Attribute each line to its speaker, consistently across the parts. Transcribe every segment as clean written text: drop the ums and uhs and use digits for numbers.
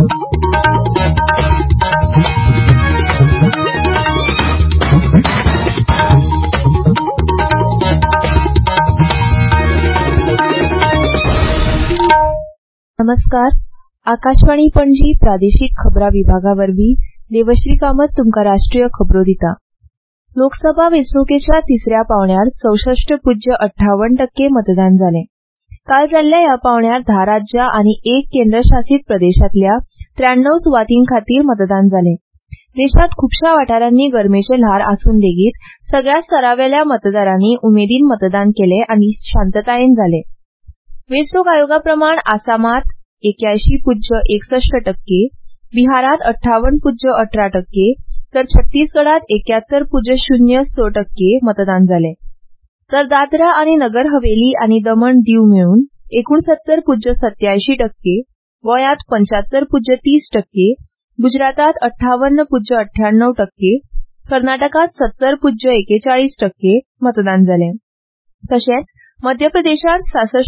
Speaker 1: नमस्कार. आकाशवाणी पणजी प्रादेशीक खबरां विभागावरवीं देवश्री कामत तुमकां राष्ट्रीय खबरो दिता. लोकसभा वेंचणुकेच्या तिसऱ्या पांवड्यार 64.58% मतदान जालें. काल जाल्ल्या ह्या पांवड्यार 10 राज्यां आनी 1 केंद्रशासीत प्रदेशांतल्या 93 सुवातींखातीर मतदान जालें. देशांत खुबशा वाठारांनी गरमेचे ल्हार आसून लेगीत सगळ्या स्तरावेल्या मतदारांनी उमेदीन मतदान केलें आनी शांततायेन जालें. वेंचणूक आयोगाप्रमाण आसामात 81.61%, बिहारात 58.18%, तर छत्तीसगडात 71.06% मतदान जालें. तर दादरा आनी नगर हवेली आनी दमण दीव मेळून 69.87%, गोंयांत 75.30%, गुजरातात 58.98%, कर्नाटकात 70.41% मतदान जालें. तशेंच मध्य प्रदेशांत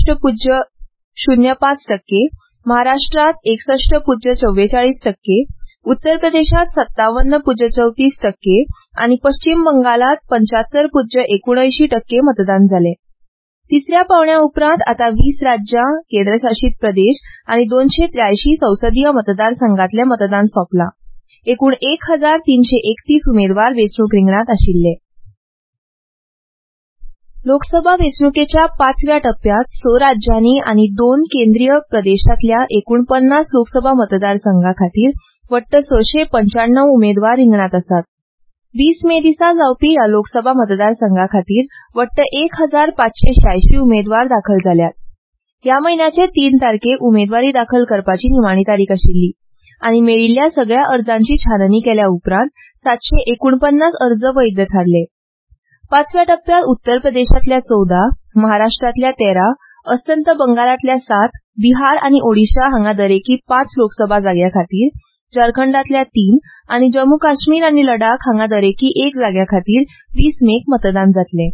Speaker 1: 66.05%, महाराष्ट्रात 61.44%, उत्तर प्रदेशात 57.34% आनी पश्चिम बंगालात 75.79% मतदान जालें. तिसऱ्या पांवड्या उपरांत आतां 20 राज्यां, केंद्रशासीत प्रदेश आनी 283 संसदीय मतदारसंघातलें मतदान सोंपलां. एकूण 1331 उमेदवार वेंचणूक रिंगणांत आशिल्ले. लोकसभा वेंचणुकेच्या 5व्या टप्प्यात 6 राज्यांनी आनी 2 केंद्रीय प्रदेशांतल्या एकूण 50 लोकसभा मतदारसंघांखातीर वट्ट 695 उमेदवार रिंगणांत आसात. 20 मे दिसा जावपी ह्या लोकसभा मतदारसंघाखातीर वट्ट 1586 उमेदवार दाखल जाल्यात. ह्या म्हयन्याचे 3 तारखेक उमेदवारी दाखल करपाची निमाणी तारीख आशिल्ली आनी मेळिल्ल्या सगळ्या अर्जांची छाननी केल्या उपरांत 749 अर्ज वैध थारले. 5व्या टप्प्यात उत्तर प्रदेशांतल्या 14, महाराष्ट्रांतल्या 13, अस्तंत बंगालांतल्या 7, बिहार आनी ओडिशा हांगा दरेकी 5 लोकसभा जाग्याखातीर, झारखंडांतल्या 3 आनी जम्मू काश्मीर आनी लडाख हांगा दरेकी 1 जाग्याखातीर 20 मेक मतदान जातलें.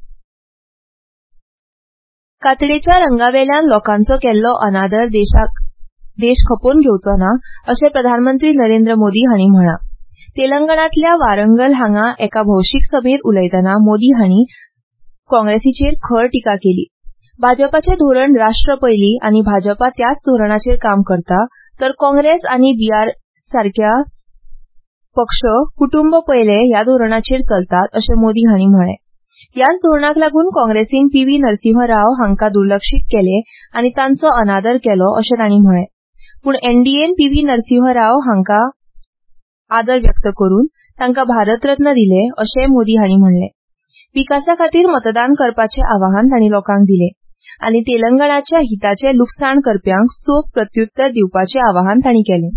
Speaker 1: कातडेच्या रंगावेल्यान लोकांचो केल्लो अनादर देश खपोवन घेवचो ना अशें प्रधानमंत्री नरेंद्र मोदी हांणी म्हळां. तेलंगणांतल्या वारंगल हांगा एका भौशीक सभेत उलयतना मोदी हांणी काँग्रेसीचेर खर टिका केली. भाजपाचें धोरण राष्ट्र पयली आनी भाजपा त्याच धोरणाचेर काम करता, तर काँग्रेस आनी बीआर सारक्या पक्ष कुटुंब पयले ह्या धोरणाचेर चलतात अशें मोदी हांणी म्हळें. ह्याच धोरणाक लागून काँग्रेसीन पीव्ही नरसिंह राव हांकां दुर्लक्षीत केलें आनी तांचो अनादर केलो अशें तांणी म्हळें. पूण एनडीएन पीव्ही नरसिंह राव हांकां आदर व्यक्त करून तांकां भारतरत्न दिले अशें मोदी हांणी म्हणलें. विकासा खातीर मतदान करपाचें आवाहन तांणी लोकांक दिलें आनी तेलंगणाच्या हिताचें लुकसाण करप्यांक चोख प्रत्युत्तर दिवपाचें आवाहन तांणी केलें.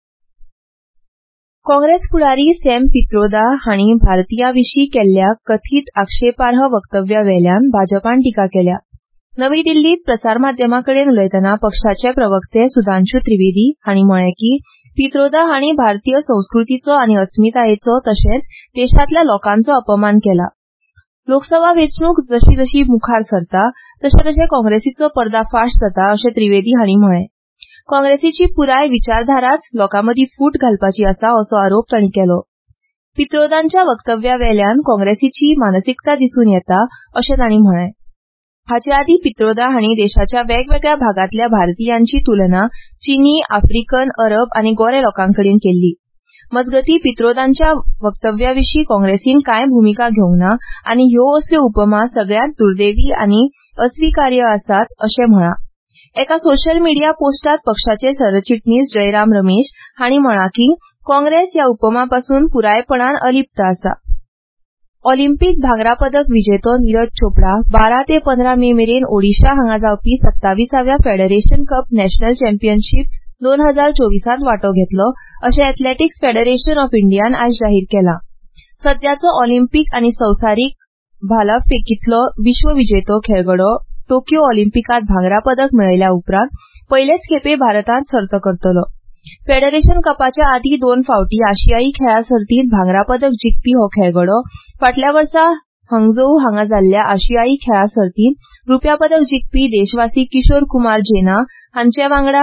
Speaker 1: काँग्रेस फुडारी सॅम पित्रोदा हांणी भारतीयां-विशीं केल्ल्या कथीत आक्षेपार्ह वक्तव्यावेल्यान भाजपान टिका केल्या. नवी दिल्लीत प्रसारमाध्यमांकडेन उलयतना पक्षाचे प्रवक्ते सुधांशू त्रिवेदी हांणी म्हळें की पित्रोदा हांणी भारतीय संस्कृतीचो आनी अस्मितायेचो तशेंच देशांतल्या लोकांचो अपमान केला. लोकसभा वेंचणूक जशी जशी मुखार सरता तशे तशे काँग्रेसीचो पर्दाफाश जाता अशें त्रिवेदी हांणी म्हळें. काँग्रेसीची पुराय विचारधाराच लोकांमदीं फूट घालपाची आसा असो आरोप तांणी केलो. पित्रोदांच्या वक्तव्यावेल्यान काँग्रेसीची मानसिकता दिसून येता अशें तांणी म्हळें. हाचे आदीं पित्रोदा हांणी देशाच्या वेगवेगळ्या भागांतल्या भारतीयांची तुलना चीनी, आफ्रिकन, अरब आनी गोरे लोकांकडेन केल्ली. मजगतीं पित्रोदांच्या वक्तव्याविशीं काँग्रेसीन कांय भुमिका घेवंक ना आनी ह्यो असल्यो उपमा सगळ्यांत दुर्दैवी आनी अस्विकार्य आसात अशें म्हळां. एका सोशल मिडिया पोस्टात पक्षाचे सरचिटणीस जयराम रमेश हांणी म्हळां की काँग्रेस ह्या उपमापासून पुरायपणान अलिप्त आसा. ऑलिंपीक भांगरा पदक विजेतो नीरज चोपडा 12 ते 15 मे मेरेन ओडिशा हांगा जावपी 27व्या फेडरेशन कप नॅशनल चॅम्पियनशीप 2024त वांटो घेतलो अशें एथलेटिक्स फेडरेशन ऑफ इंडियान आयज जाहीर केलां. सध्याचो ऑलिंपीक आनी संवसारीक भालाफेकींतलो विश्व विजेतो खेळगडो टोकियो ऑलिंपिकांत भांगरा पदक मेळयल्या उपरांत पयलेच खेपे भारतांत सर्त करतलो. फेडरेशन कपाच्या आदीं 2 फावटी आशियाई खेळां सर्तींत भांगरा पदक जिखपी हो खेळगडो फाटल्या वर्सा हंगझोउ हांगा जाल्ल्या आशियाई खेळां सर्तींत रुप्या पदक जिखपी देशवासी किशोर कुमार जेना हांचे वांगडा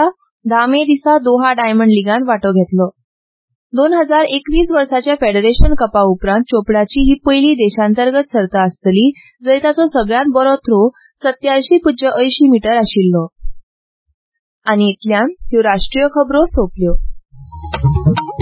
Speaker 1: 10 मे दिसा दोहा डायमंड लीगान वांटो घेतलो. 2021 वर्साच्या फेडरेशन कपा उपरांत चोपडाची ही पयली देशांतर्गत सर्त आसतली जंय ताचो सगळ्यांत बरो थ्रो 87.80 मीटर आशिल्लो. आनी इतल्यान ह्यो राष्ट्रीय खबरो सोंपल्यो.